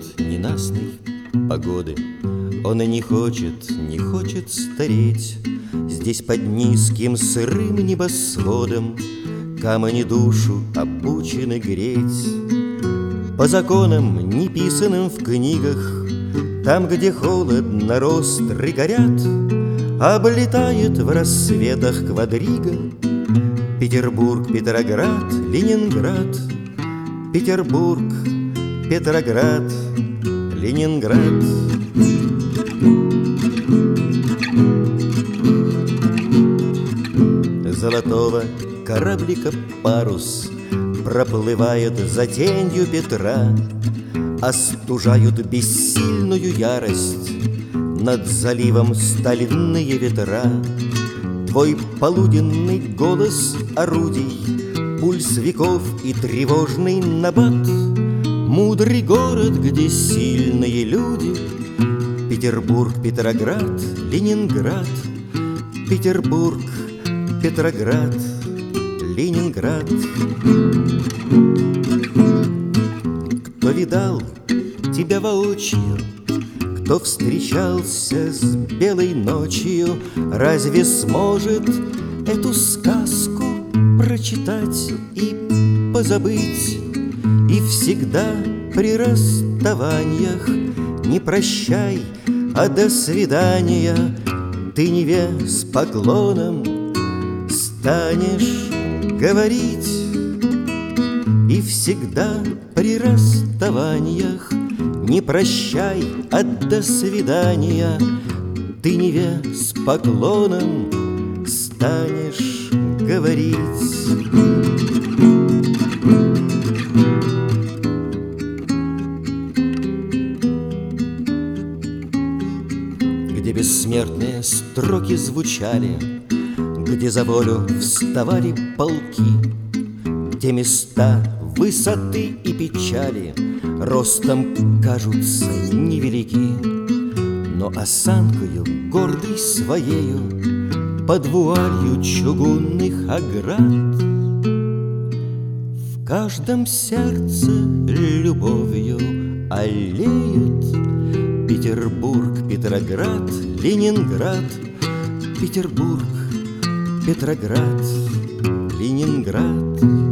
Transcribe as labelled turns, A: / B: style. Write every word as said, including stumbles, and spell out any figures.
A: ненастной погоды. Он и не хочет, не хочет стареть. Здесь под низким сырым небосводом камни душу обучены греть. По законам, неписанным в книгах, там, где холодно ростры горят, облетает в рассветах квадрига Петербург, Петроград, Ленинград. Петербург, Петроград, Ленинград. Золотого кораблика парус проплывает за тенью Петра. Остужают бессильную ярость над заливом стальные ветра. Твой полуденный голос орудий, пульс веков и тревожный набат. Мудрый город, где сильные люди. Петербург, Петроград, Ленинград. Петербург, Петроград, Ленинград. Кто видал тебя воочию, кто встречался с белой ночью, разве сможет эту сказку прочитать и позабыть? И всегда при расставаниях не прощай, а до свидания. Ты Неве с поклоном станешь говорить. И всегда при расставаниях не прощай, а до свидания. Ты Неве с поклоном станешь говорить. Где бессмертные строки звучали, где за волю вставали полки, те места высоты и печали ростом кажутся невелики, но осанкою гордой своею под вуалью чугунных оград в каждом сердце любовью аллеют Петербург, Петроград, Ленинград. Петербург, Петроград, Ленинград.